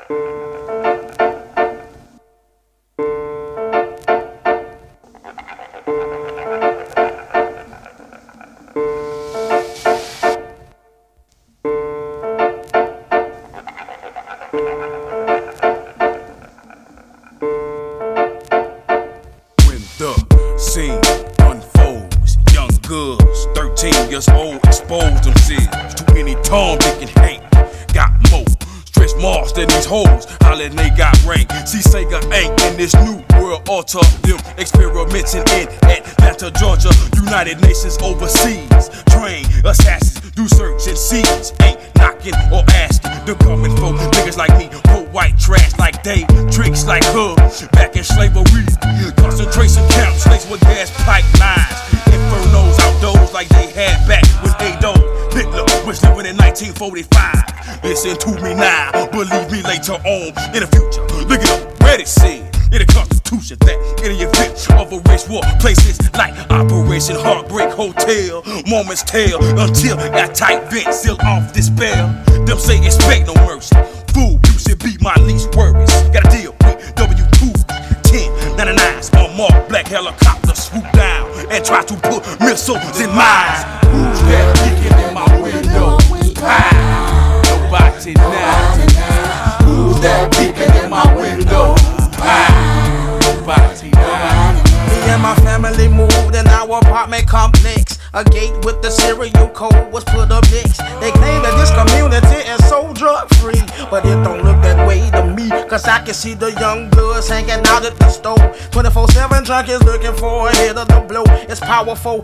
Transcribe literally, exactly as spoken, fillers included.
Years old, exposed themselves to any Tom, Dick, and Hank. Got more stretch marks than these hoes. Holla, they got rank. See, Sega ain't in this new world order. Them experimenting in Atlanta, Georgia. United Nations overseas. Train assassins, do search and seize. Ain't knocking or asking. They're coming for niggas like me. Poor white trash like they. Tricks like her. Back in slavery. Concentration camps laced with gas pipelines. Infernos outdoors like they had back when Adolf Hitler was living in nineteen forty-five. Listen to me now, believe me later on in the future. Look it up, where it said in the Constitution that in the event of a race war, places like Operation Heartbreak Hotel, Moments Tale, until that tight vent seal off this spell. Them say expect no mercy. Fool, you should be my least worries. Gotta deal with W two ten ninety-nines on mark black helicopter swoop down and try to put missiles in mines. Who's that peeking in my window? Pow! Nobody now. Who's that peeking in my window? Pow! Nobody now. Me and my family moved in our apartment complex. A gate with the serial code was put up next. They claim that this community is so drug free, but it don't look that way to me, cause I can see the young bloods hanging out at the store. twenty-four seven junkies looking for a hit of the blow. It's powerful,